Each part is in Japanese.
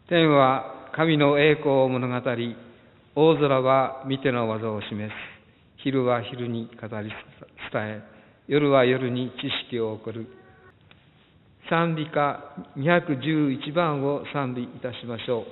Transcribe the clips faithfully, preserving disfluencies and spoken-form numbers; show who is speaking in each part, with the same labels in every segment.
Speaker 1: 天は神の栄光を物語り、大空は見ての技を示す。昼は昼に語り伝え、夜は夜に知識を送る。賛美歌にひゃくじゅういちばんを賛美いたしましょう。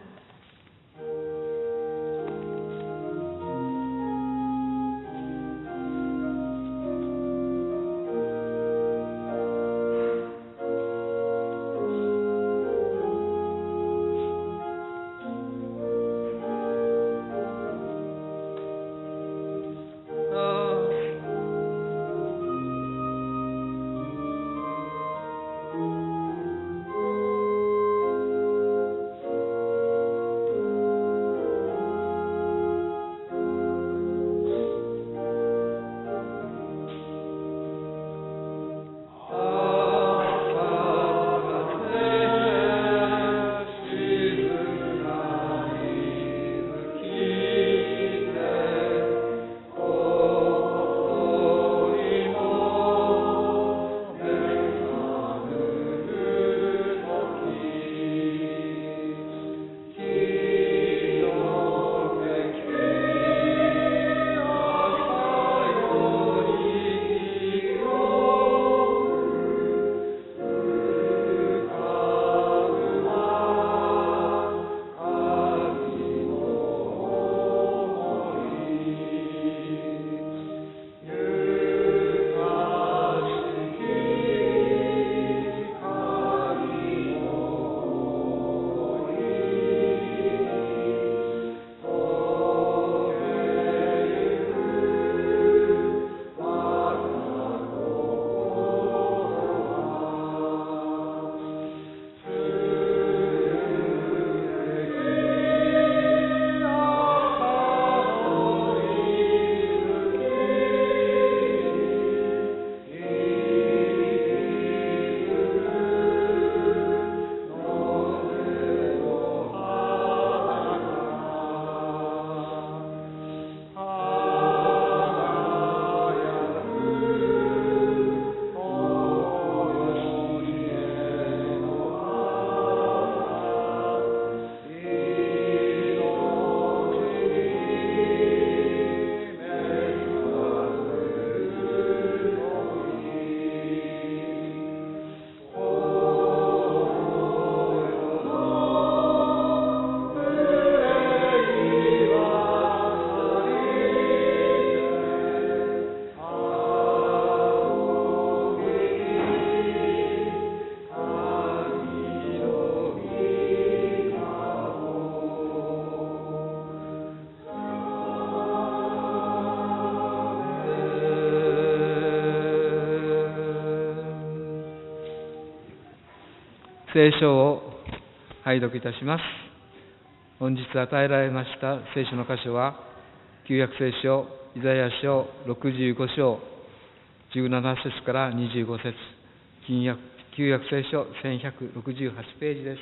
Speaker 1: 聖書を拝読いたします。本日与えられました聖書の箇所は、旧約聖書イザヤ書ろくじゅうご章じゅうなな節からにじゅうご節、旧約、旧約聖書せんひゃくろくじゅうはちページです。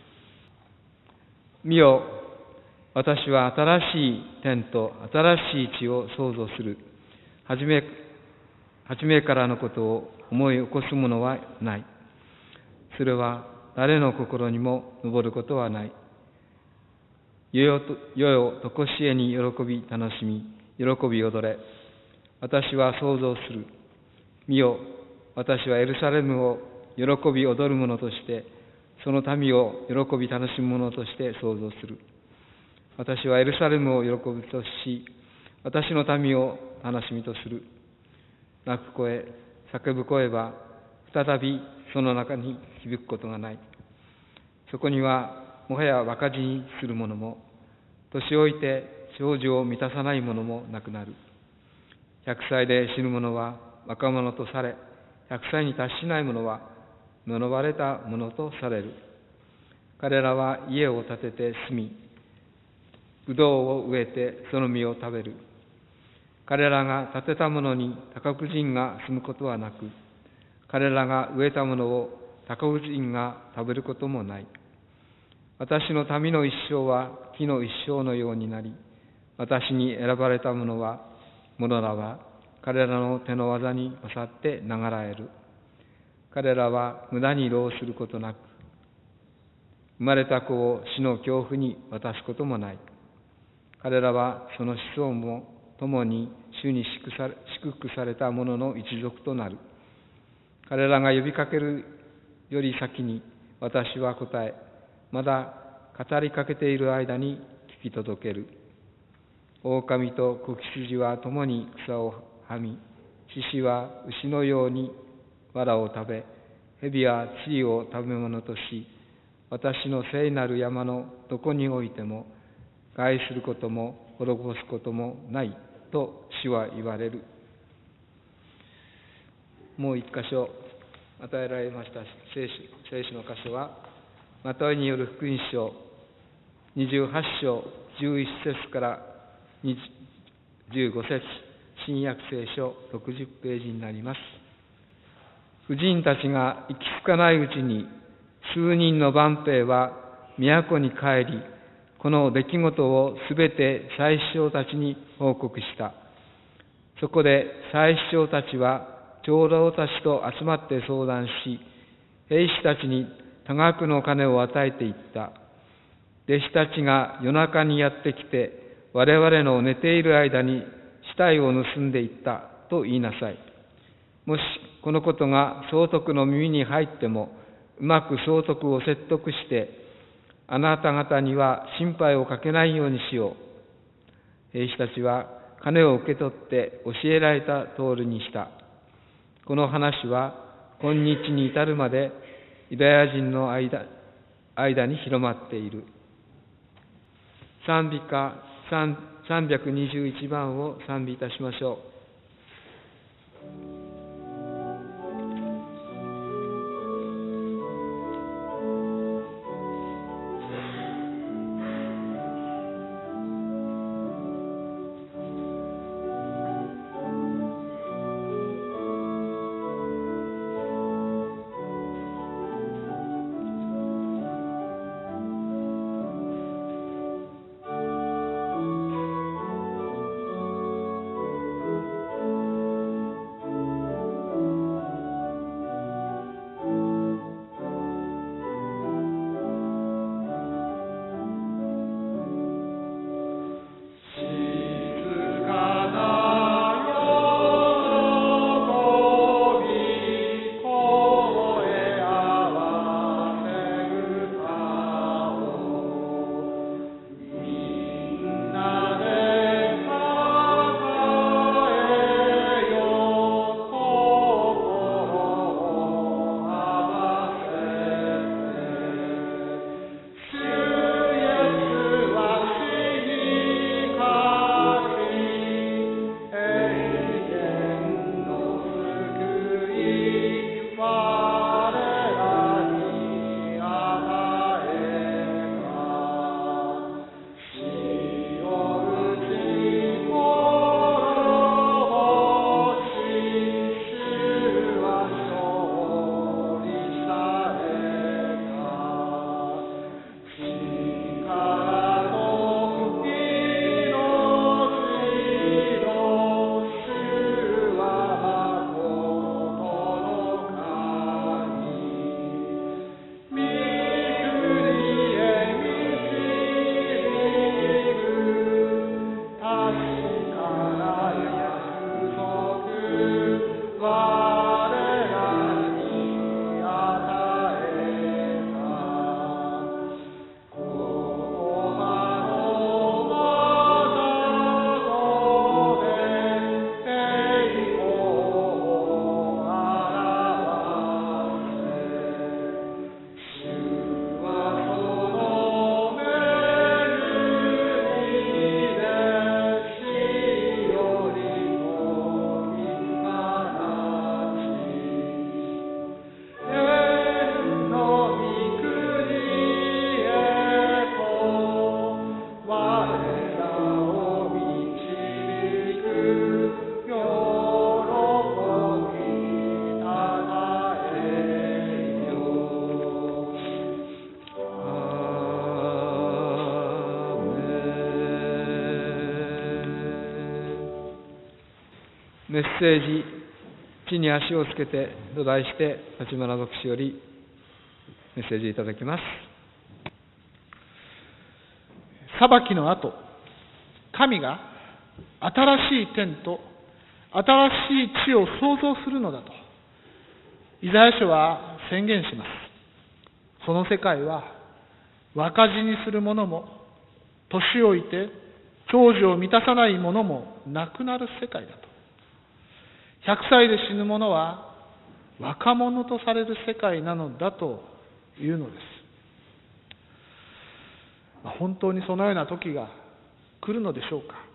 Speaker 1: 見よ、私は新しい天と新しい地を創造する。はじめ、はじめからのことを思い起こすものはない。それは誰の心にも上ることはない。世よと、世よとこしえに喜び楽しみ、喜び踊れ。私は創造する。見よ、私はエルサレムを喜び踊る者として、その民を喜び楽しむ者として創造する。私はエルサレムを喜ぶとし、私の民を楽しみとする。泣く声、叫ぶ声は、再びその中に響くことがない。そこにはもはや若死にする者も、年老いて長寿を満たさない者もなくなる。百歳で死ぬ者は若者とされ、百歳に達しない者は呪われた者とされる。彼らは家を建てて住み、ぶどうを植えてその実を食べる。彼らが建てたものに高く人が住むことはなく、彼らが植えたものを高く人が食べることもない。私の民の一生は木の一生のようになり、私に選ばれた者は、者らは彼らの手の技に勝って流らえる。彼らは無駄に労することなく、 まれた子を死の恐怖に渡すこともない。彼らはその子孫も共に主に祝福され、祝福された者の一族となる。彼らが呼びかけるより先に私は答え、まだ語りかけている間に聞き届ける。狼と子羊は共に草をはみ、獅子は牛のように藁を食べ、蛇は地を食べ物とし、私の聖なる山のどこにおいても害することも滅ぼすこともないと主は言われる。もう一箇所与えられました聖書、聖書の箇所はマタイによる福音書にじゅうはち章じゅういち節からじゅうご節、新約聖書ろくじゅうページになります。婦人たちが行き着かないうちに数人の万兵は都に帰り、この出来事をすべて祭司長たちに報告した。そこで祭司長たちは長老たちと集まって相談し、兵士たちに多額の金を与えていった。弟子たちが夜中にやってきて、我々の寝ている間に死体を盗んでいったと言いなさい。もしこのことが総督の耳に入っても、うまく総督を説得して、あなた方には心配をかけないようにしよう。兵士たちは金を受け取って教えられた通りにした。この話は今日に至るまでユダヤ人の 間, 間に広まっている。賛美歌さんびゃくにじゅういちばんを賛美いたしましょう。メッセージ、地に足をつけてと題して、立花牧師よりメッセージいただきます。
Speaker 2: 裁きの後、神が新しい天と新しい地を創造するのだと、イザヤ書は宣言します。その世界は、若死にする者も、年老いて長寿を満たさない者もなくなる世界だと。ひゃくさいで死ぬ者は、若者とされる世界なのだというのです。本当にそのような時が来るのでしょうか。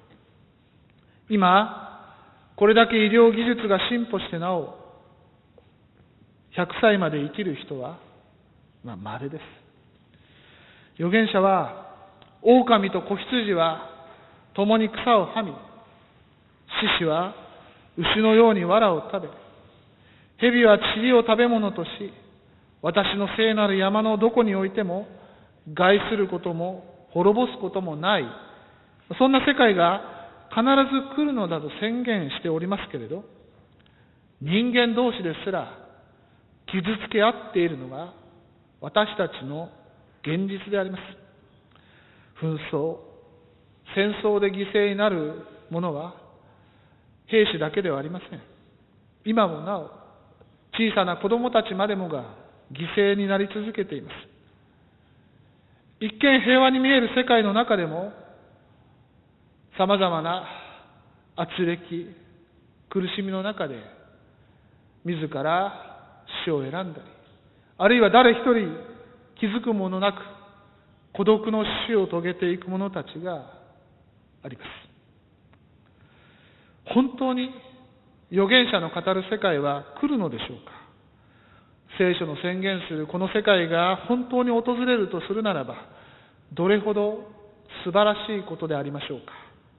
Speaker 2: 今、これだけ医療技術が進歩してなお、ひゃくさいまで生きる人は、まあ、稀です。預言者は、狼と子羊は共に草をはみ、獅子は牛のように藁を食べ、蛇は塵を食べ物とし、私の聖なる山のどこにおいても、害することも滅ぼすこともない、そんな世界が必ず来るのだと宣言しておりますけれど、人間同士ですら傷つけ合っているのが私たちの現実であります。紛争、戦争で犠牲になる者は兵士だけではありません。今もなお小さな子供たちまでもが犠牲になり続けています。一見平和に見える世界の中でも、さまざまな圧力、苦しみの中で、自ら死を選んだり、あるいは誰一人気づくものなく、孤独の死を遂げていく者たちがあります。本当に預言者の語る世界は来るのでしょうか。聖書の宣言するこの世界が本当に訪れるとするならば、どれほど素晴らしいことでありましょうか。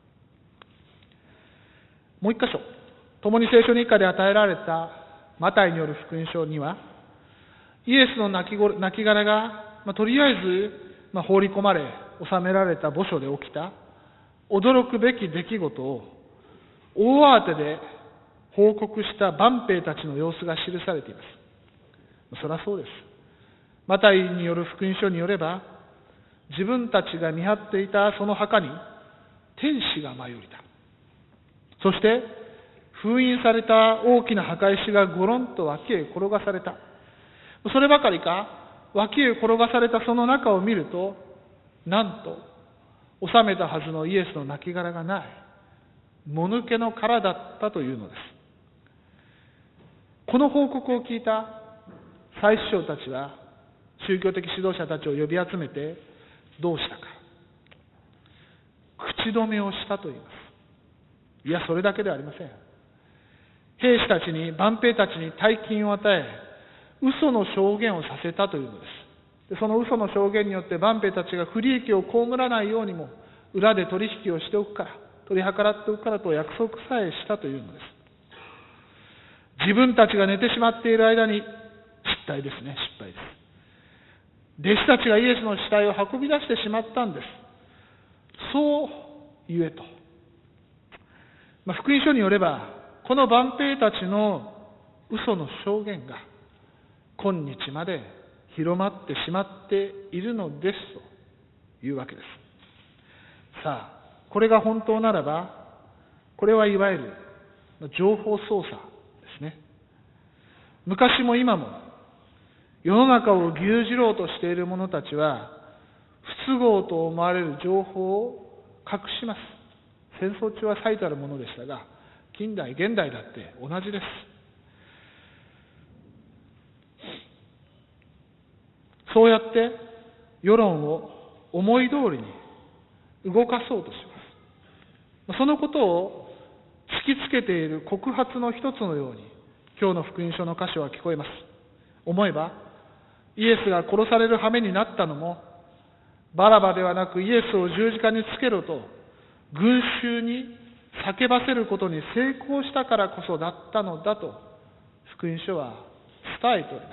Speaker 2: もう一箇所、共に聖書日課で与えられたマタイによる福音書には、イエスの亡きご亡骸が、まあ、とりあえず、まあ、放り込まれ収められた墓所で起きた驚くべき出来事を大慌てで報告した万兵たちの様子が記されています。そりゃそうです。マタイによる福音書によれば、自分たちが見張っていたその墓に天使が舞い降りた。そして封印された大きな墓石がゴロンと脇へ転がされた。そればかりか、脇へ転がされたその中を見ると、なんと収めたはずのイエスの亡骸がない、もぬけの殻だったというのです。この報告を聞いた祭司長たちは、宗教的指導者たちを呼び集めてどうしたか。口止めをしたと言います。いや、それだけではありません。兵士たちに、万兵たちに大金を与え、嘘の証言をさせたというのです。で、その嘘の証言によって万兵たちが不利益を被らないようにも、裏で取引をしておくから、取り計らっておくからと約束さえしたというのです。自分たちが寝てしまっている間に、失態ですね、失敗です。弟子たちがイエスの死体を運び出してしまったんです。そう言えと。まあ、福音書によれば、この万兵たちの嘘の証言が今日まで広まってしまっているのですというわけです。さあ、これが本当ならば、これはいわゆる情報操作ですね。昔も今も世の中を牛耳ろうとしている者たちは、不都合と思われる情報を隠します。戦争中は最たるものでしたが、近代、現代だって同じです。そうやって世論を思い通りに動かそうとします。そのことを突きつけている告発の一つのように、今日の福音書の箇所は聞こえます。思えば、イエスが殺される羽目になったのも、バラバではなくイエスを十字架につけろと群衆に叫ばせることに成功したからこそだったのだと福音書は伝えております。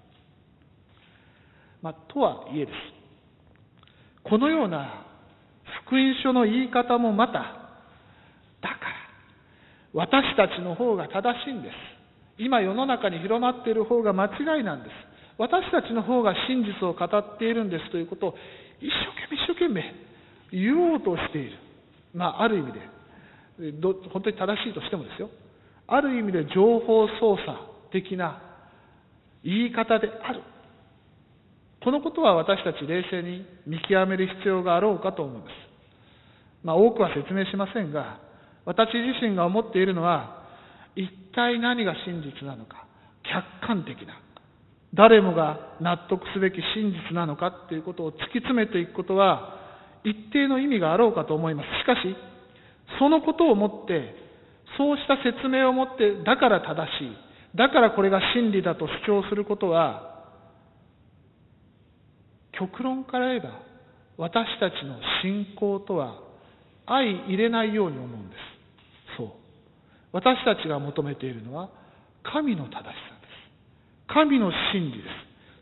Speaker 2: まあ、とはいえです。このような福音書の言い方もまた、だから私たちの方が正しいんです。今世の中に広まっている方が間違いなんです。私たちの方が真実を語っているんですということを一生懸命一生懸命言おうとしている。まあ、ある意味で、ど本当に正しいとしてもですよ。ある意味で情報操作的な言い方である。このことは私たち冷静に見極める必要があろうかと思います。まあ、多くは説明しませんが、私自身が思っているのは、一体何が真実なのか、客観的な、誰もが納得すべき真実なのかということを突き詰めていくことは、一定の意味があろうかと思います。しかし、そのことをもって、そうした説明をもって、だから正しい、だからこれが真理だと主張することは、極論から言えば、私たちの信仰とは相入れないように思うんです。そう。私たちが求めているのは、神の正しさです。神の真理です。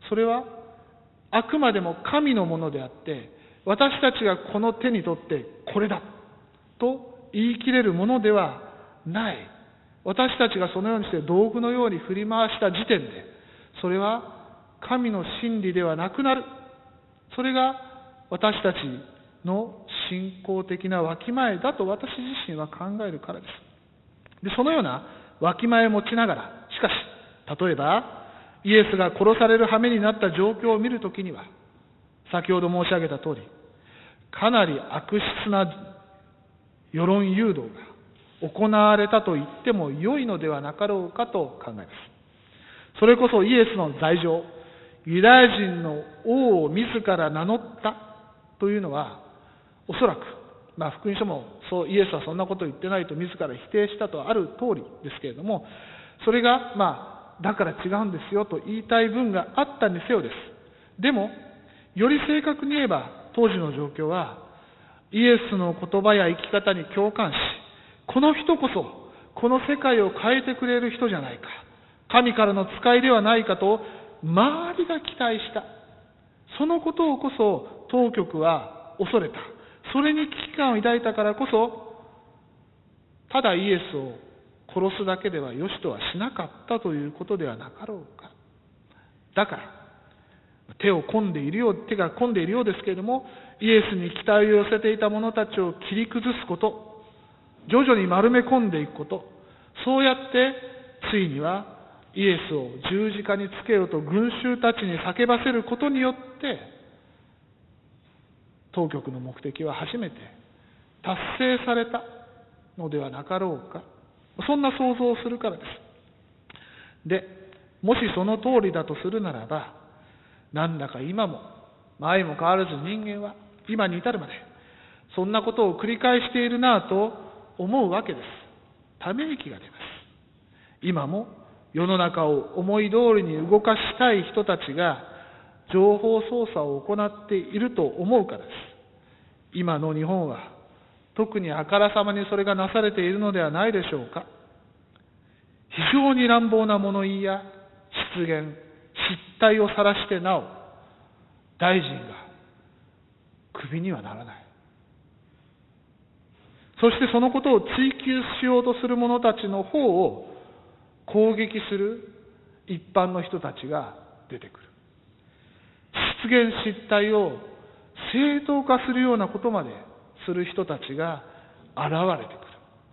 Speaker 2: それは、あくまでも神のものであって、私たちがこの手に取ってこれだと言い切れるものではない。私たちがそのようにして道具のように振り回した時点で、それは神の真理ではなくなる。それが私たちの信仰的なわきまえだと私自身は考えるからです。で、そのようなわきまえを持ちながら、しかし、例えば、イエスが殺される羽目になった状況を見るときには、先ほど申し上げた通り、かなり悪質な世論誘導が行われたと言っても良いのではなかろうかと考えます。それこそイエスの罪状、ユダヤ人の王を自ら名乗ったというのは、おそらく、まあ、福音書もそうイエスはそんなことを言ってないと自ら否定したとある通りですけれども、それが、まあ、だから違うんですよと言いたい分があったにせよです。でも、より正確に言えば、当時の状況は、イエスの言葉や生き方に共感し、この人こそ、この世界を変えてくれる人じゃないか、神からの使いではないかと、周りが期待した。そのことをこそ、当局は恐れた。それに危機感を抱いたからこそ、ただイエスを殺すだけではよしとはしなかったということではなかろうか。だから、手を込んでいるよう、手が込んでいるようですけれども、イエスに期待を寄せていた者たちを切り崩すこと、徐々に丸め込んでいくこと、そうやってついにはイエスを十字架につけようと群衆たちに叫ばせることによって、当局の目的は初めて達成されたのではなかろうか。そんな想像をするからです。で、もしその通りだとするならば、なんだか今も、前も変わらず人間は、今に至るまで、そんなことを繰り返しているなぁと思うわけです。ため息が出ます。今も世の中を思い通りに動かしたい人たちが、情報操作を行っていると思うからです。今の日本は、特にあからさまにそれがなされているのではないでしょうか。非常に乱暴な物言いや失言、失態を晒してなお、大臣がクビにはならない。そしてそのことを追求しようとする者たちの方を攻撃する一般の人たちが出てくる。失言失態を正当化するようなことまでする人たちが現れてく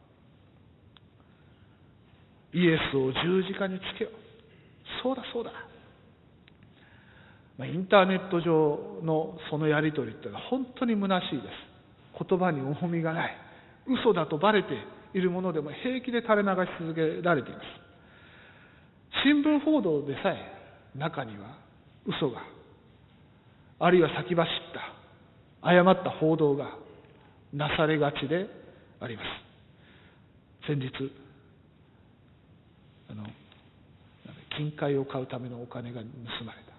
Speaker 2: る。イエスを十字架につけよう。そうだそうだ。インターネット上のそのやり取りというのは本当に虚しいです。言葉に重みがない。嘘だとバレているものでも平気で垂れ流し続けられています。新聞報道でさえ中には嘘が、あるいは先走った誤った報道がなされがちであります。先日あの金塊を買うためのお金が盗まれた。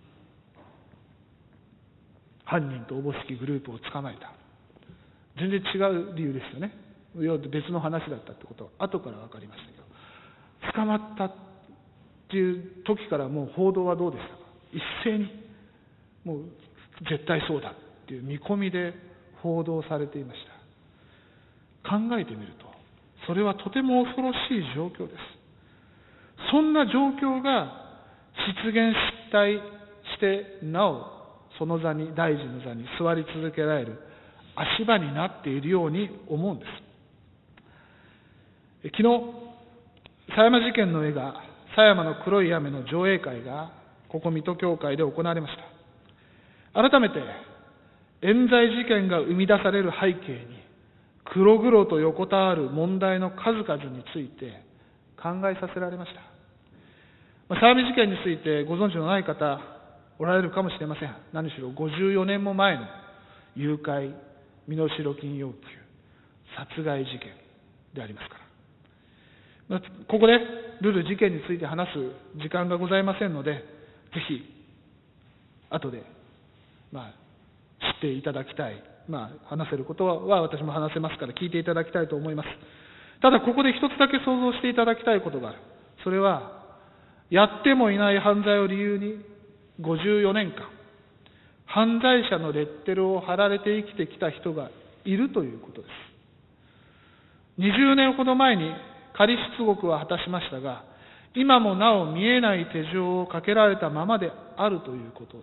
Speaker 2: 犯人とおぼしきグループを捕まえた。全然違う理由ですよね。別の話だったってことは後から分かりましたけど、捕まったっていう時からもう報道はどうでしたか。一斉にもう絶対そうだっていう見込みで報道されていました。考えてみるとそれはとても恐ろしい状況です。そんな状況が出現失態してなおその座に、大臣の座に座り続けられる足場になっているように思うんです。昨日、狭山事件の映画、狭山の黒い雨の上映会が、ここ水戸教会で行われました。改めて、冤罪事件が生み出される背景に、黒々と横たわる問題の数々について考えさせられました。まあ、狭山事件についてご存知のない方、おられるかもしれません。何しろごじゅうよねんも前の誘拐、身代金要求、殺害事件でありますから。まあ、ここでルル事件について話す時間がございませんので、ぜひ後で、まあ、知っていただきたい、まあ、話せることは私も話せますから聞いていただきたいと思います。ただここで一つだけ想像していただきたいことがある。それはやってもいない犯罪を理由にごじゅうよねんかん犯罪者のレッテルを貼られて生きてきた人がいるということです。にじゅうねんほど前に仮出国は果たしましたが、今もなお見えない手錠をかけられたままであるということです。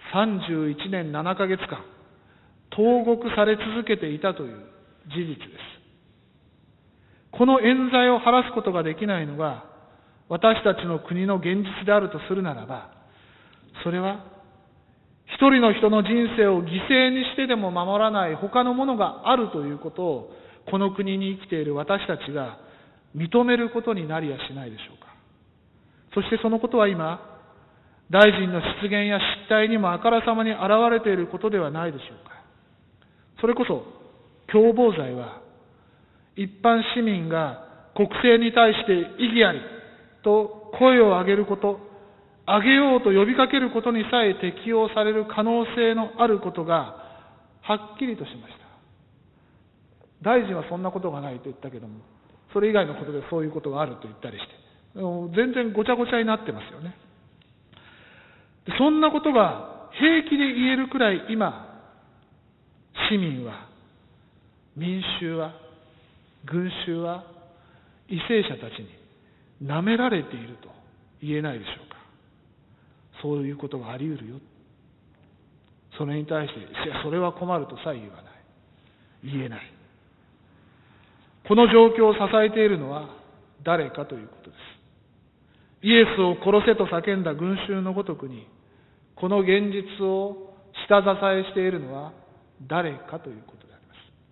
Speaker 2: さんじゅういちねんななかげつかん投獄され続けていたという事実です。この冤罪を晴らすことができないのが私たちの国の現実であるとするならば、それは一人の人の人生を犠牲にしてでも守らない他のものがあるということを、この国に生きている私たちが認めることになりやしないでしょうか。そしてそのことは今、大臣の失言や失態にもあからさまに現れていることではないでしょうか。それこそ共謀罪は、一般市民が国政に対して異議ありと声を上げること、上げようと呼びかけることにさえ適用される可能性のあることがはっきりとしました。大臣はそんなことがないと言ったけども、それ以外のことでそういうことがあると言ったりして、全然ごちゃごちゃになってますよね。そんなことが平気で言えるくらい今、市民は、民衆は、群衆は、為政者たちに舐められていると言えないでしょうか。そういうことがあり得るよ。それに対して、いや、それは困るとさえ言わない。言えない。この状況を支えているのは誰かということです。イエスを殺せと叫んだ群衆のごとくに、この現実を下支えしているのは誰かということであ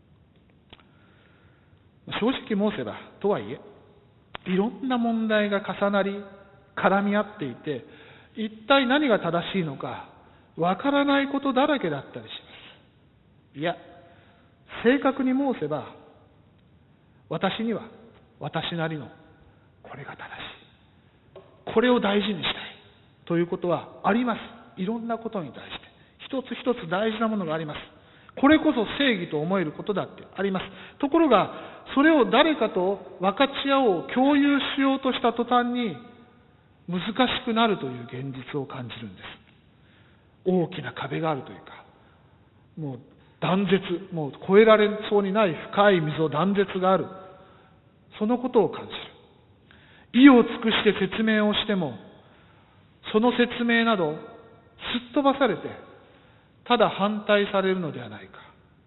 Speaker 2: ります。正直申せば、とはいえ、いろんな問題が重なり、絡み合っていて、一体何が正しいのか、わからないことだらけだったりします。いや、正確に申せば、私には私なりのこれが正しい、これを大事にしたいということはあります。いろんなことに対して一つ一つ大事なものがあります。これこそ正義と思えることだってあります。ところがそれを誰かと分かち合おう、共有しようとした途端に難しくなるという現実を感じるんです。大きな壁があるというか、もう断絶、もう越えられそうにない深い溝、断絶がある。そのことを感じる。意を尽くして説明をしても、その説明などすっ飛ばされて、ただ反対されるのではないか。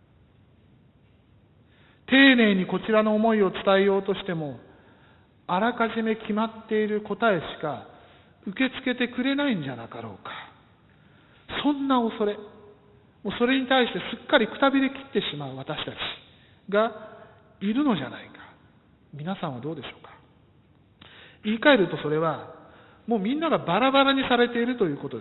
Speaker 2: 丁寧にこちらの思いを伝えようとしても、あらかじめ決まっている答えしか受け付けてくれないんじゃなかろうか。そんな恐れ、もうそれに対してすっかりくたびれ切ってしまう私たちがいるのじゃないか。皆さんはどうでしょうか。言い換えるとそれは、もうみんながバラバラにされているということです。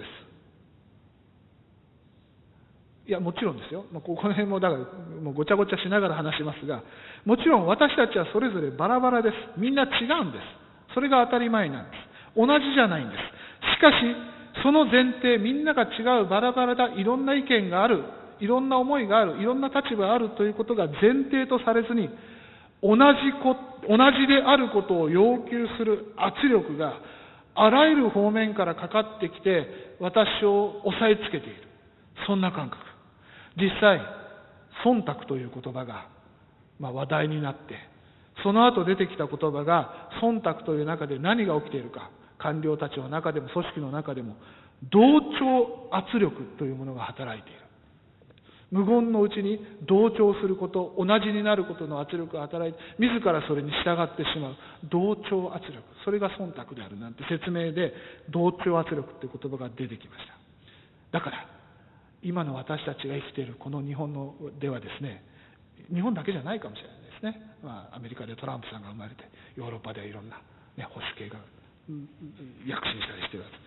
Speaker 2: いや、もちろんですよ。まあ、ここの辺もだからもうごちゃごちゃしながら話しますが、もちろん私たちはそれぞれバラバラです。みんな違うんです。それが当たり前なんです。同じじゃないんです。しかし、その前提、みんなが違う、バラバラだ、いろんな意見がある、いろんな思いがある、いろんな立場があるということが前提とされずに、同じこ、同じであることを要求する圧力があらゆる方面からかかってきて、私を押さえつけている。そんな感覚。実際、忖度という言葉が、まあ、話題になって、その後出てきた言葉が、忖度という中で何が起きているか、官僚たちの中でも組織の中でも、同調圧力というものが働いている。 無言のうちに同調すること、同じになることの圧力が働いて、自らそれに従ってしまう。同調圧力。それが忖度であるなんて説明で、同調圧力という言葉が出てきました。だから、今の私たちが生きているこの日本のではですね、日本だけじゃないかもしれないですね。まあ、アメリカでトランプさんが生まれて、ヨーロッパではいろんな、ね、保守系が躍進したりしているわけです。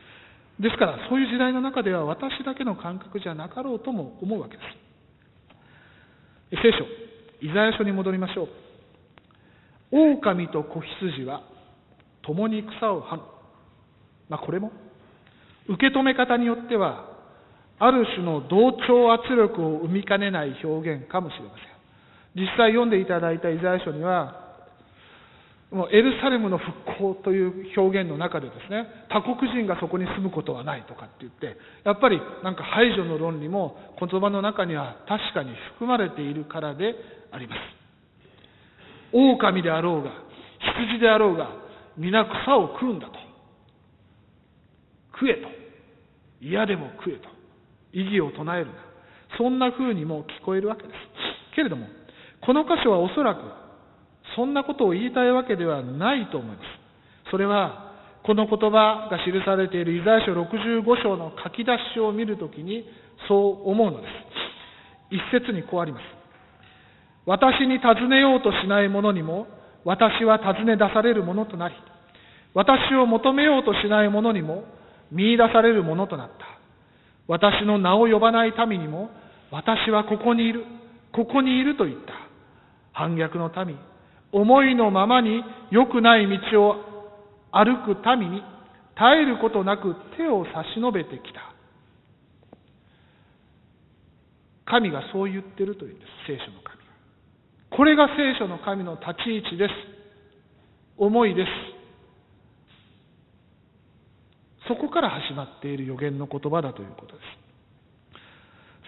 Speaker 2: ですから、そういう時代の中では私だけの感覚じゃなかろうとも思うわけです。聖書、イザヤ書に戻りましょう。狼と子羊は共に草をはむ。まあ、これも受け止め方によってはある種の同調圧力を生みかねない表現かもしれません。実際読んでいただいたイザヤ書には、もうエルサレムの復興という表現の中でですね、他国人がそこに住むことはないとかって言って、やっぱりなんか排除の論理も言葉の中には確かに含まれているからであります。狼であろうが羊であろうが皆草を食うんだと。食えと。嫌でも食えと。異議を唱えるな。そんな風にも聞こえるわけです。けれども、この箇所はおそらくそんなことを言いたいわけではないと思います。それは、この言葉が記されているイザヤ書ろくじゅうご章の書き出しを見るときにそう思うのです。一節にこうあります。私に尋ねようとしない者にも、私は尋ね出されるものとなり、私を求めようとしない者にも、見出されるものとなった。私の名を呼ばない民にも、私はここにいる、ここにいると言った。反逆の民、思いのままに良くない道を歩く民に絶えることなく手を差し伸べてきた。神がそう言ってるというんです、聖書の神が。これが聖書の神の立ち位置です。思いです。そこから始まっている預言の言葉だということです。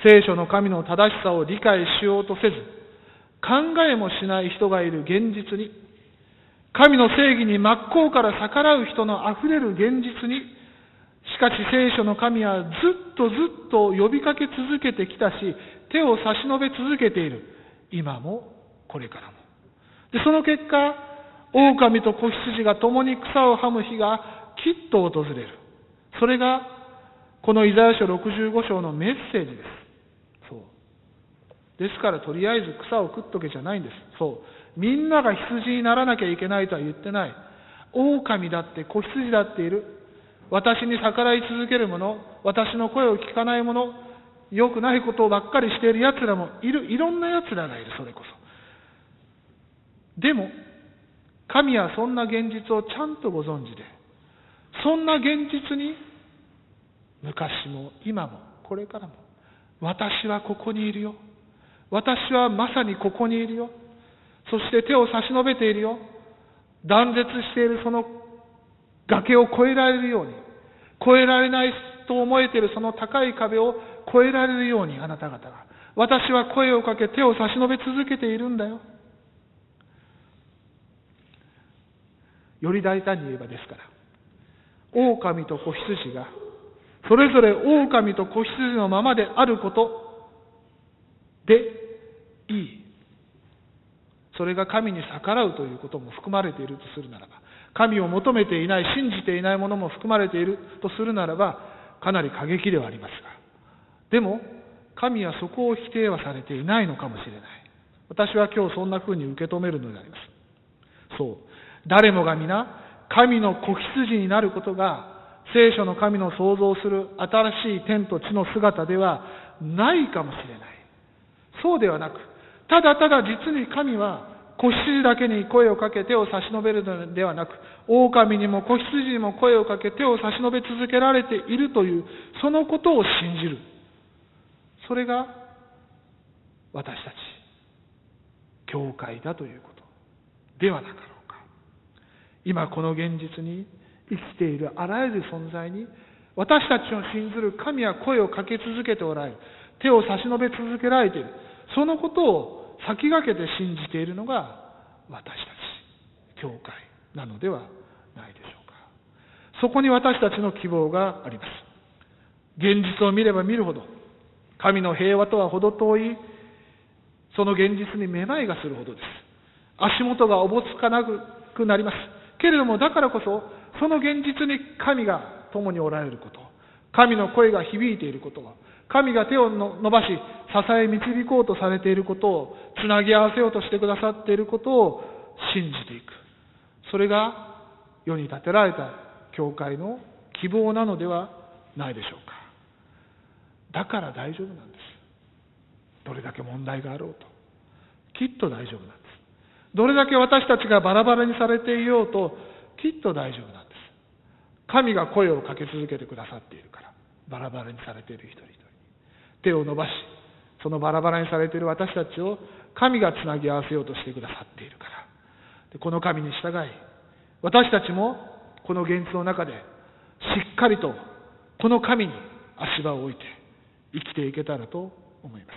Speaker 2: 聖書の神の正しさを理解しようとせず、考えもしない人がいる現実に、神の正義に真っ向から逆らう人のあふれる現実に、しかし聖書の神はずっとずっと呼びかけ続けてきたし、手を差し伸べ続けている。今もこれからも。で、その結果、狼と子羊が共に草をはむ日がきっと訪れる。それがこのイザヤ書ろくじゅうご章のメッセージです。そう。ですからとりあえず草を食っとけじゃないんです。そう。みんなが羊にならなきゃいけないとは言ってない。狼だって子羊だっている。私に逆らい続ける者、私の声を聞かない者、良くないことばっかりしている奴らもいる。いろんな奴らがいる、それこそ。でも、神はそんな現実をちゃんとご存知で、そんな現実に、昔も今もこれからも、私はここにいるよ。私はまさにここにいるよ。そして手を差し伸べているよ。断絶しているその崖を越えられるように、越えられないと思えているその高い壁を越えられるように、あなた方が。私は声をかけ手を差し伸べ続けているんだよ。より大胆に言えばですから、狼と子羊がそれぞれ狼と子羊のままであることでいい。それが神に逆らうということも含まれているとするならば、神を求めていない、信じていないものも含まれているとするならば、かなり過激ではありますが、でも神はそこを否定はされていないのかもしれない。私は今日そんな風に受け止めるのであります。そう、誰もが皆神の子羊になることが聖書の神の創造する新しい天と地の姿ではないかもしれない。そうではなく、ただただ実に神は子羊だけに声をかけ手を差し伸べるのではなく、狼にも子羊にも声をかけ手を差し伸べ続けられているという、そのことを信じる。それが私たち教会だということではなかろうか。今この現実に生きているあらゆる存在に、私たちの信ずる神は声をかけ続けておられる。手を差し伸べ続けられている。そのことを先駆けて信じているのが私たち教会なのではないでしょうか。そこに私たちの希望があります。現実を見れば見るほど、 神の平和とは程遠い、その現実にめまいがするほどです。足元がおぼつかなくなります。けれども、だからこそ、その現実に神が共におられること、神の声が響いていることは、神が手を伸ばし、支え導こうとされていることを、つなぎ合わせようとしてくださっていることを信じていく。それが世に立てられた教会の希望なのではないでしょうか。だから大丈夫なんです。どれだけ問題があろうと、きっと大丈夫なんです。どれだけ私たちがバラバラにされていようと、きっと大丈夫なんです。神が声をかけ続けてくださっているから、バラバラにされている一人一人に手を伸ばし、そのバラバラにされている私たちを神がつなぎ合わせようとしてくださっているから。で、この神に従い、私たちもこの現実の中でしっかりとこの神に足場を置いて生きていけたらと思います。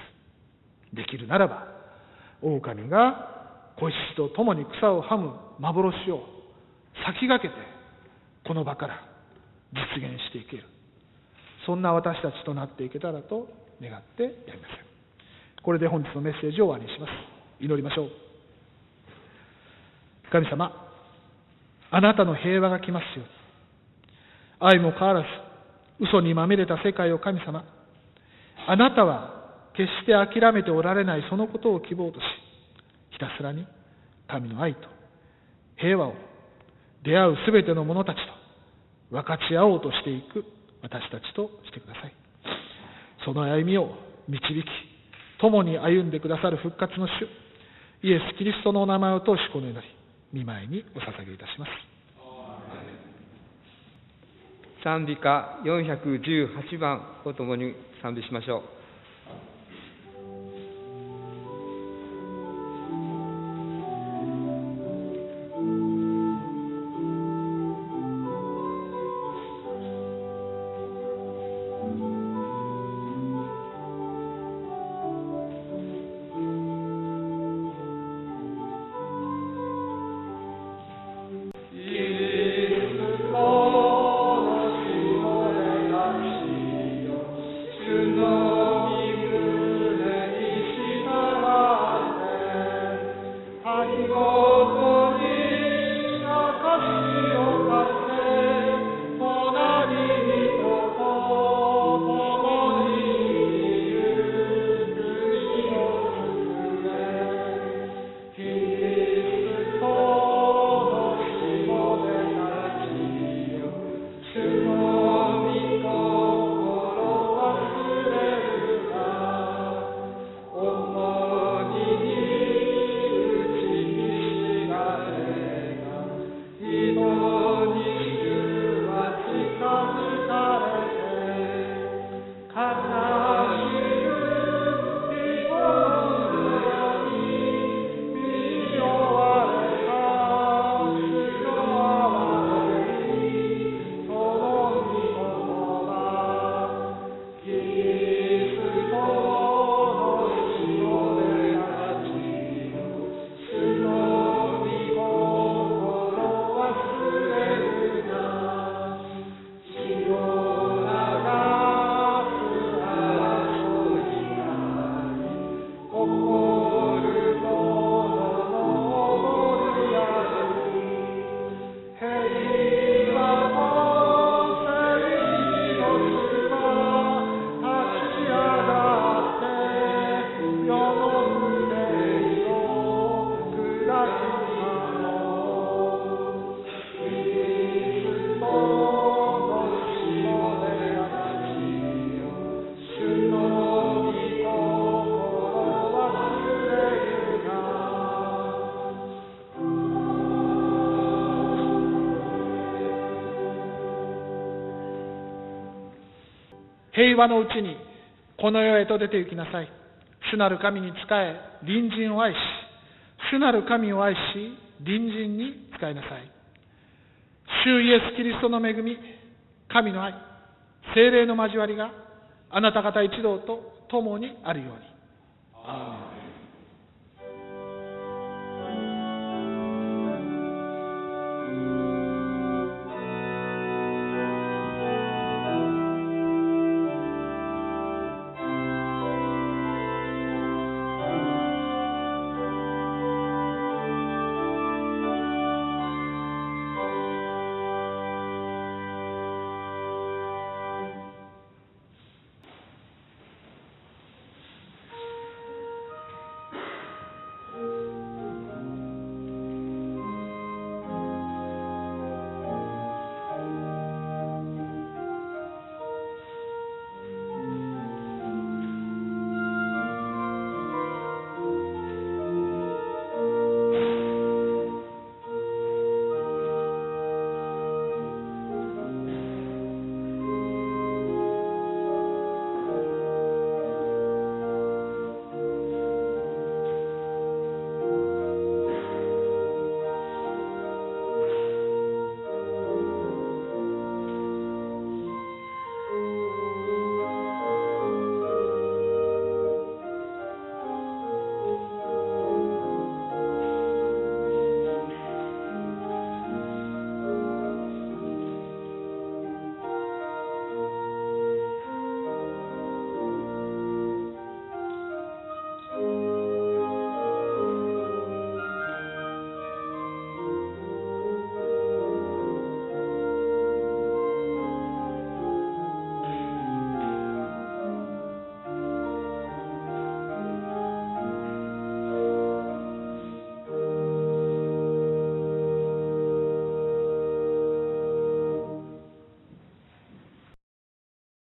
Speaker 2: できるならば、狼が子羊と共に草をはむ幻を先駆けてこの場から実現していける、そんな私たちとなっていけたらと願ってやりません。これで本日のメッセージを終わりにします。祈りましょう。神様、あなたの平和が来ますように。愛も変わらず嘘にまみれた世界を神様、あなたは決して諦めておられない、そのことを希望とし、ひたすらに神の愛と平和を出会うすべての者たちと分かち合おうとしていく私たちとしてください。その歩みを導き、共に歩んでくださる復活の主イエス・キリストのお名前を通し、この祈り御前にお捧げいたします。
Speaker 1: 賛美歌よんひゃくじゅうはちばんをともに賛美しましょう。
Speaker 2: 平和のうちにこの世へと出て行きなさい。主なる神に仕え、隣人を愛し、主なる神を愛し、隣人に仕えなさい。主イエス・キリストの恵み、神の愛、聖霊の交わりがあなた方一同と共にあるように。アーメン。